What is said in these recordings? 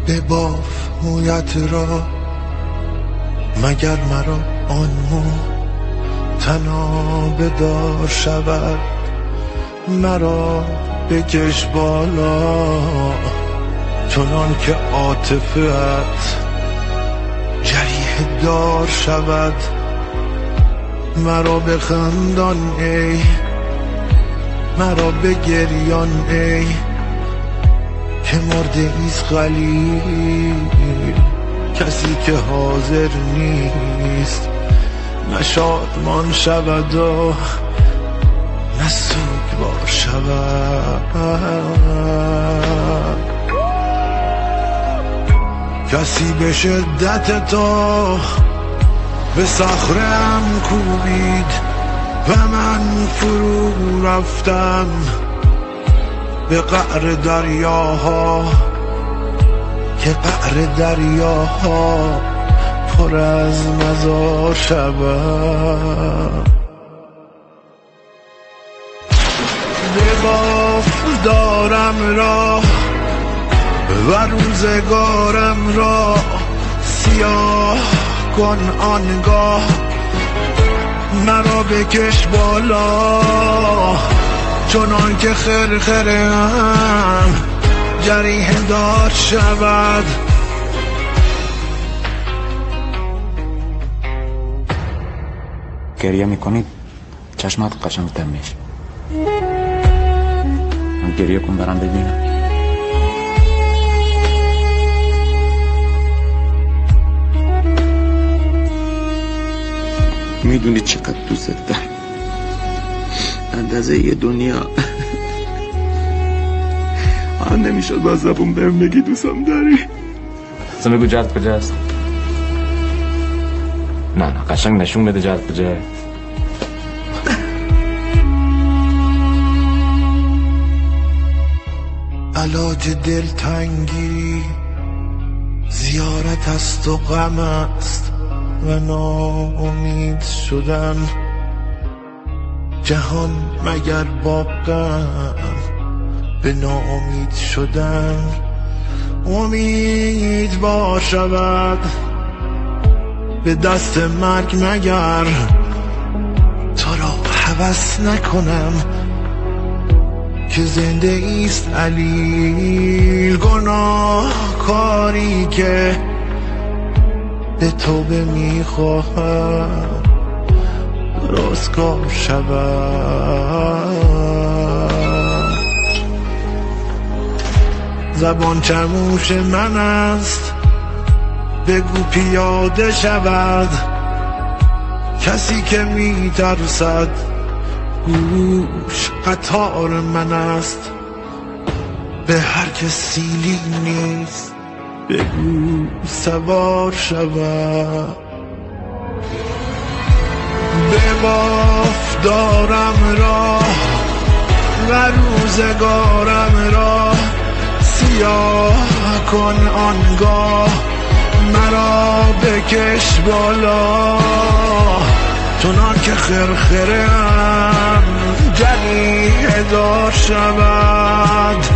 بباف مویت را، مگر مرا آن مو تنها بدار شود. مرا بکش بالا چنان که عاطفه‌ات جریح دار شود. مرا بخندان ای، مرا بگریان ای، که مرده ایست خلیل، کسی که حاضر نیست نه شادمان شود و نه سوگوار شود. کسی به شدت تو به صخره‌ام کوبید و من فرو رفتم به قعر دریاها، که قعر دریاها پر از مزار شود. بباف دارم را و روزگارم را، سیاه کن آنگاه مرا بکش بالا چنان که خرخره‌ام جریح دار شود. گریه میکنید چشمات قشنگ‌تر میشه. من گریه کن برام ببینم. میدونی چقدر دوست دارم، اندازه یه دنیا. من نمیشد با زبون بهم بگی دوستم داری. اصلا بگو جد کجاست. نه قشنگ نشون بده جد کجاست. علاج دلتنگی زیارت است و غم است و ناامید شدن. جهان مگر با غم به ناامید شدن امید با شود. به دست مرگ مگر تو را هوس نکنم که زنده ایست علیل. گناه کاری که به توبه میخواهم درستکار شود. زبان چموش من است بگو پیاده شود. کسی که میترسد گوش قطار من است. به هر که سیلی نیست بگو سوار شود. بباف دارم را و روزگارم را، سیاه کن آنگاه مرا بکش بالا چنان که خرخره‌ام جریح دار شود.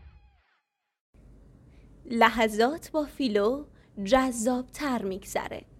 لحظات با فیلو جذاب تر میگذره.